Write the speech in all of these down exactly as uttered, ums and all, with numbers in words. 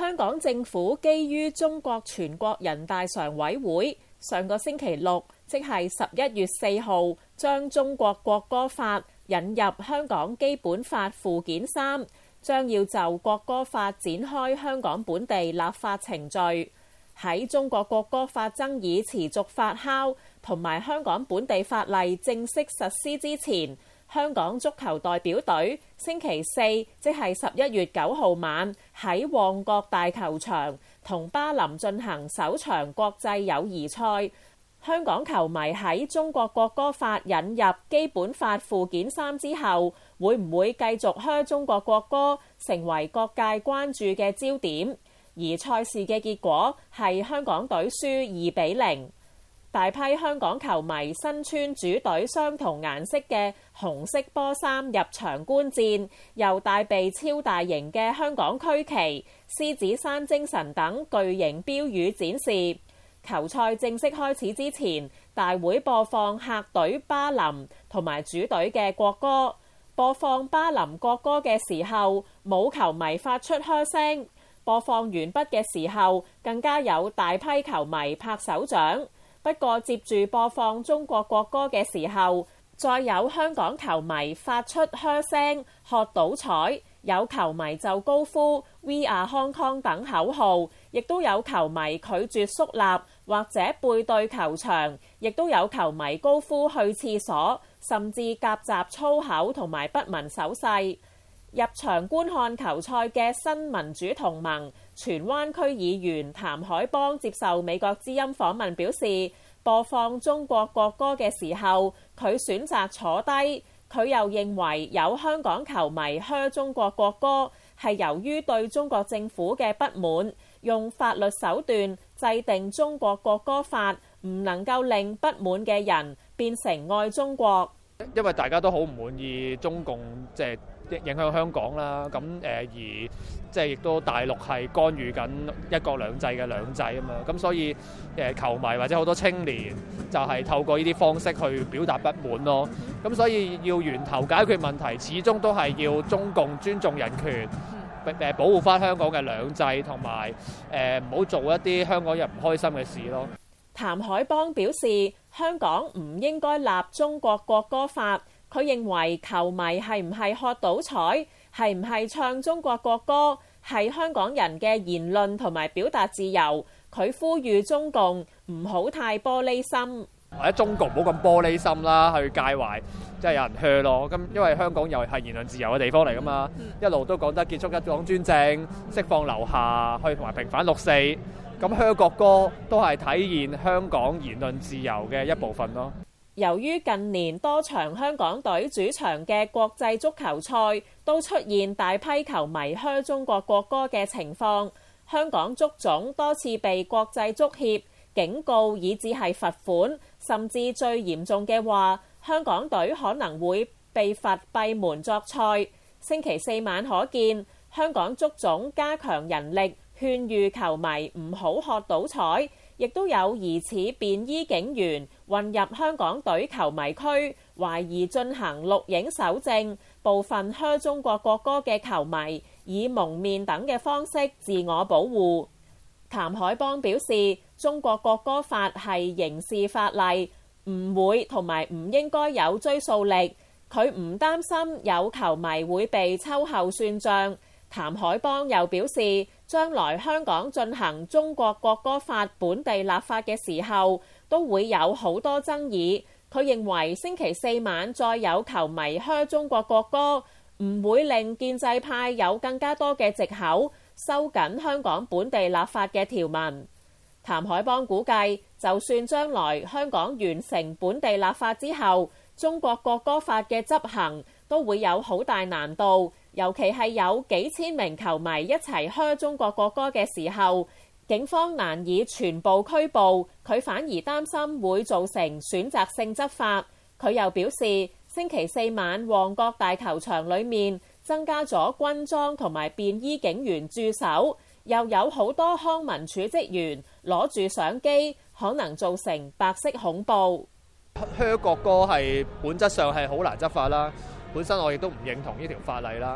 香港政府基於中國全國人大常委會上個星期六，即係十一月四號，將中國國歌法引入香港基本法附件三，將要就國歌法展開香港本地立法程序。喺中國國歌法爭議持續發酵同埋香港本地法例正式實施之前，香港足球代表隊星期四，即係十一月九號晚，喺旺角大球場同巴林進行首場國際友誼賽。香港球迷喺中國國歌法引入基本法附件三之後，會唔會繼續噓中國國歌，成為各界關注嘅焦點？而賽事嘅結果係香港隊輸二比零。大批香港球迷身穿主隊相同顏色嘅紅色波衫入場觀戰，又帶備超大型嘅香港區旗、獅子山精神等巨型標語展示。球賽正式開始之前，大會播放客隊巴林同埋主隊嘅國歌。播放巴林國歌嘅時候，冇球迷發出噓聲。播放完畢嘅時候，更加有大批球迷拍手掌。不過接住播放中國國歌嘅時候，再有香港球迷發出噓聲、喝倒彩，有球迷就高呼 We are Hong Kong 等口號，亦都有球迷拒絕肅立或者背對球場，亦都有球迷高呼去廁所，甚至夾雜粗口同埋不文手勢。入場觀看球賽嘅新民主同盟荃灣區議員譚海邦接受美國之音訪問表示，播放中國國歌嘅時候，佢選擇坐低。佢又認為有香港球迷噓中國國歌係由於對中國政府嘅不滿，用法律手段制定中國國歌法，唔能夠令不滿嘅人變成愛中國。 因為大家都好唔滿意中共即係影響香港啦，咁誒而即係亦都大陸係干預緊一國兩制嘅兩制啊嘛，咁所以誒球迷或者好多青年就係透過呢啲方式去表達不滿咯。咁所以要源頭解決問題，始終都係要中共尊重人權，誒保護翻香港嘅兩制，同埋誒唔好做一啲香港人唔開心嘅事咯。 譚海邦表示，香港唔應該立中國國歌法。佢認為球迷係唔係喝倒彩，係唔係唱中國國歌，係香港人嘅言論同埋表達自由。佢呼籲中共唔好太玻璃心， 或者中共唔好咁玻璃心啦，去介懷即係有人噓咯。咁因為香港又係言論自由嘅地方嚟噶嘛，一路都講得結束一黨專政、釋放劉夏，去同埋平反六四。咁噓國歌都係體現香港言論自由嘅一部分咯。 由於近年多場香港隊主場嘅國際足球賽都出現大批球迷噓中國國歌嘅情況，香港足總多次被國際足協警告，以至係罰款，甚至最嚴重嘅話，香港隊可能會被罰閉門作賽。星期四晚可見，香港足總加強人力，勸喻球迷唔好喝倒彩，亦都有疑似便衣警員混入香港隊球迷區，懷疑進行錄影搜證，部分噓中國國歌嘅球迷以蒙面等嘅方式自我保護。譚海邦表示，中國國歌法係刑事法例，唔會同埋唔應該有追溯力。佢唔擔心有球迷會被秋後算賬。譚海邦又表示，將來香港進行中國國歌法本地立法嘅時候，都會有好多爭議。佢認為星期四晚再有球迷噓中國國歌，唔會令建制派有更加多嘅藉口收緊香港本地立法嘅條文。譚海邦估計，就算將來香港完成本地立法之後，中國國歌法嘅執行都會有好大難度。尤其係有幾千名球迷一齊噓中國國歌嘅時候，警方難以全部拘捕，佢反而擔心會造成選擇性執法。佢又表示，星期四晚旺角大球場裏面增加咗軍裝同埋便衣警員駐守，又有好多康文署職員攞住相機，可能造成白色恐怖。 噓國歌係本質上係好難執法啦。本身我亦都唔認同呢條法例啦，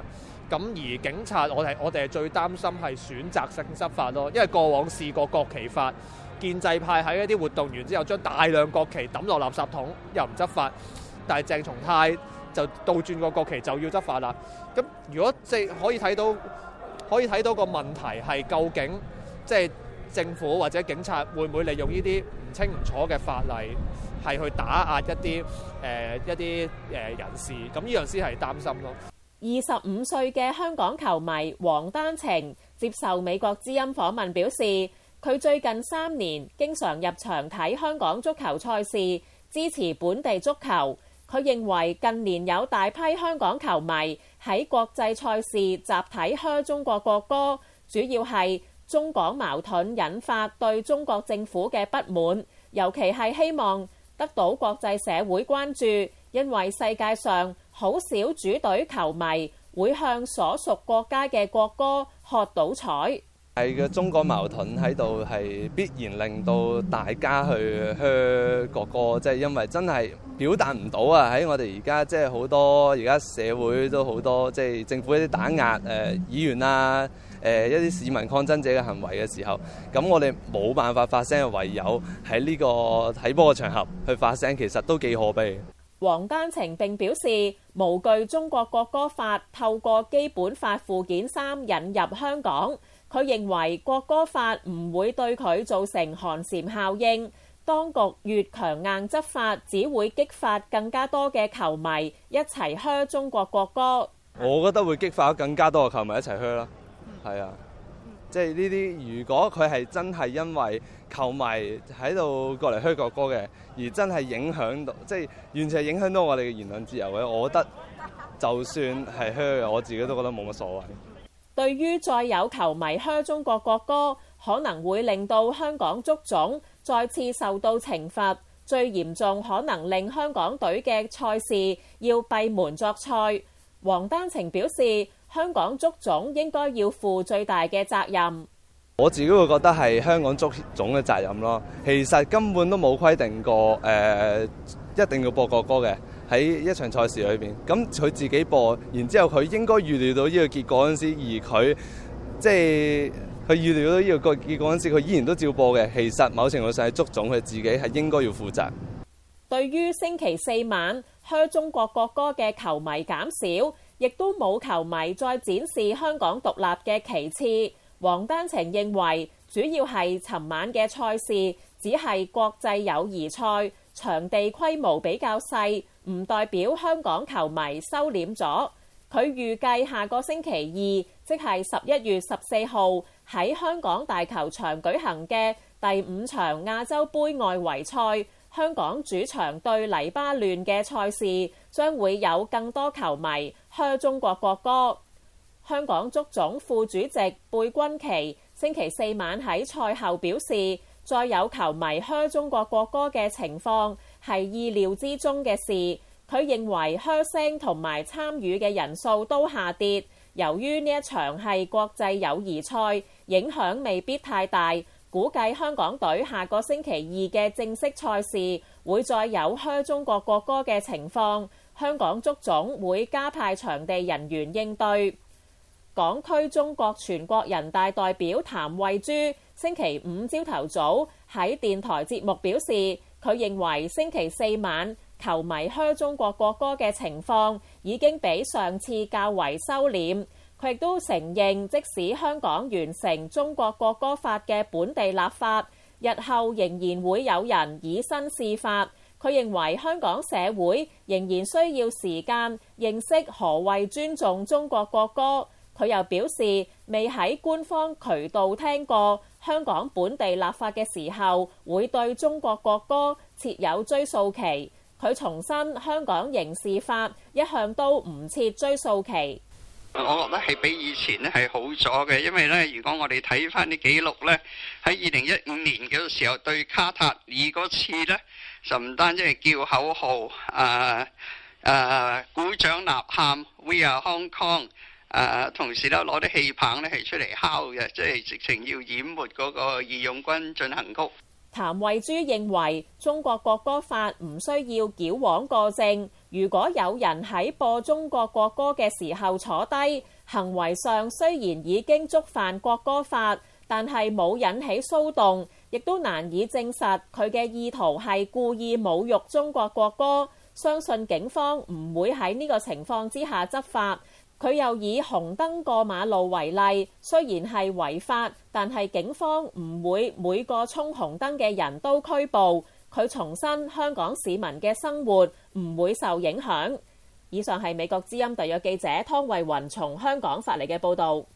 咁而警察，我哋我哋係最擔心係選擇性執法咯，因為過往試過國旗法，建制派喺一啲活動完之後，將大量國旗抌落垃圾桶，又唔執法。但係鄭松泰就倒轉個國旗就要執法啦。咁如果即係可以睇到，可以睇到個問題係究竟即係政府或者警察會唔會利用呢啲唔清唔楚嘅法例，係去打壓一啲誒、呃、一啲誒人士？咁呢樣先係擔心咯。 二十五歲嘅香港球迷黃丹晴接受美國之音訪問表示，佢最近三年經常入場睇香港足球賽事，支持本地足球。佢認為近年有大批香港球迷喺國際賽事集體噓中國國歌，主要係中港矛盾引發對中國政府嘅不滿，尤其係希望得到國際社會關注，因為世界上好少主隊球迷會向所屬國家嘅國歌喝倒彩。 係嘅中港矛盾喺度，係必然令到大家去噓國歌，即係因為真係表達唔到啊！喺我哋而家即係好多而家社會都好多即係政府一啲打壓誒議員啊，誒一啲市民抗爭者嘅行為嘅時候，咁我哋冇辦法發聲，唯有喺呢個睇波嘅場合去發聲，其實都幾可悲。 黃丹晴並表示，無懼中國國歌法透過基本法附件三引入香港。佢認為國歌法唔會對佢造成寒蟬效應，當局越強硬執法，只會激發更加多嘅球迷一齊噓中國國歌。 我覺得會激發更加多嘅球迷一齊噓啦，係啊，即係呢啲如果佢係真係因為球迷喺度過嚟噓國歌嘅，而真係影響到，即係完全係影響到我哋嘅言論自由嘅，我覺得就算係噓嘅，我自己都覺得冇乜所謂。 對於再有球迷噓中國國歌，可能會令到香港足總再次受到懲罰，最嚴重可能令香港隊嘅賽事要閉門作賽。黃丹晴表示，香港足總應該要負最大嘅責任。 我自己會覺得係香港足總嘅責任咯。其實根本都冇規定過誒、呃、一定要播國歌嘅。喺一場賽事裏邊，咁佢自己播，然之後佢應該預料到呢個結果嗰陣時，而佢即係佢預料到呢個結果嗰陣時，佢依然都照播嘅。其實某程度上係足總佢自己係應該要負責。 對於星期四晚噓中國國歌嘅球迷減少，亦都冇球迷再展示香港獨立嘅旗幟。黃丹晴認為，主要係尋晚嘅賽事只係國際友誼賽，場地規模比較細，唔代表香港球迷收斂咗。佢預計下個星期二，即係十一月十四號喺香港大球場舉行嘅第五場亞洲盃外圍賽，香港主場對黎巴嫩嘅賽事，將會有更多球迷噓中國國歌。香港足總副主席貝君琪星期四晚喺賽後表示，再有球迷噓中國國歌嘅情況係意料之中嘅事。佢認為噓聲同埋參與嘅人數都下跌，由於呢一場係國際友誼賽，影響未必太大。估計香港隊下個星期二嘅正式賽事會再有噓中國國歌嘅情況，香港足總會加派場地人員應對。港區中國全國人大代表譚慧珠星期五朝頭早喺電台節目表示，佢認為星期四晚球迷噓中國國歌嘅情況已經比上次較為收斂。佢亦都承認，即使香港完成中國國歌法嘅本地立法，日後仍然會有人以身試法。佢認為香港社會仍然需要時間認識何謂尊重中國國歌。佢又表示，未喺官方渠道聽過香港本地立法嘅時候會對中國國歌設有追溯期。佢重申，香港刑事法一向都唔設追溯期。 我覺得係比以前咧係好咗嘅，因為咧，如果我哋睇翻啲記錄咧，喺二零一五年嘅時候對卡塔爾嗰次咧，就唔單止係叫口號，誒、呃、誒、呃、鼓掌吶喊 We are Hong Kong。誒、呃，同時咧攞啲氣棒咧係出嚟敲嘅，即係直情要淹沒嗰個義勇軍進行曲。 譚慧珠認為中國國歌法唔需要矯枉過正，如果有人喺播中國國歌嘅時候坐低， 行為上雖然已經觸犯國歌法，但係冇引起騷動，亦都難以證實佢嘅意圖係故意侮辱中國國歌。相信警方唔會喺呢個情況之下執法。佢又以紅燈過馬路為例，雖然係違法，但係警方唔會每個衝紅燈嘅人都拘捕。佢重申香港市民嘅生活唔會受影響。以上係美國之音特約記者湯慧雲從香港發嚟嘅報導。